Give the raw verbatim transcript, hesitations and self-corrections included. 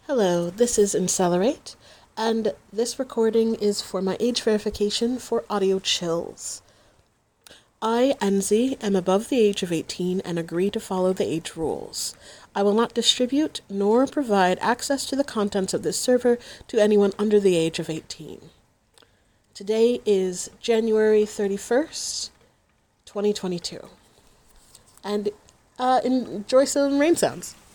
Hello, this is Incelerate, and this recording is for my age verification for Audio Chills. I, Enzi, am above the age of eighteen and agree to follow the age rules. I will not distribute nor provide access to the contents of this server to anyone under the age of eighteen. Today is January thirty-first, twenty twenty-two, and uh, enjoy some rain sounds.